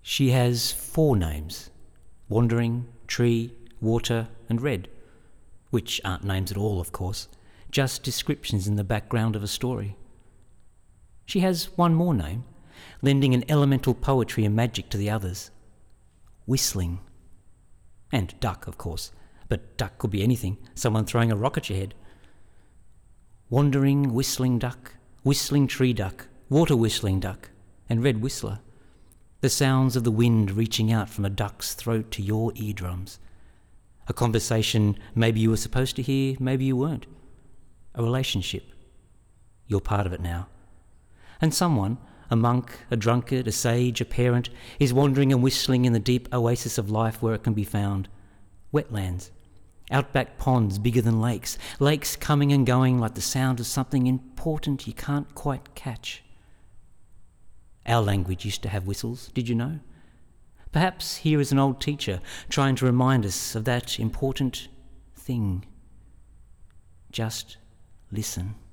She has 4 names: Wandering, Tree, Water and Red, which aren't names at all, of course, just descriptions in the background of a story. She has one more name, lending an elemental poetry and magic to the others: Whistling. And Duck, of course, but Duck could be anything, someone throwing a rock at your head. Wandering, whistling duck, whistling tree duck, water whistling duck, and red whistler. The sounds of the wind reaching out from a duck's throat to your eardrums. A conversation maybe you were supposed to hear, maybe you weren't. A relationship. You're part of it now. And someone, a monk, a drunkard, a sage, a parent, is wandering and whistling in the deep oasis of life where it can be found. Wetlands. Outback ponds bigger than lakes. Lakes coming and going like the sound of something important you can't quite catch. Our language used to have whistles, did you know? Perhaps here is an old teacher trying to remind us of that important thing. Just listen.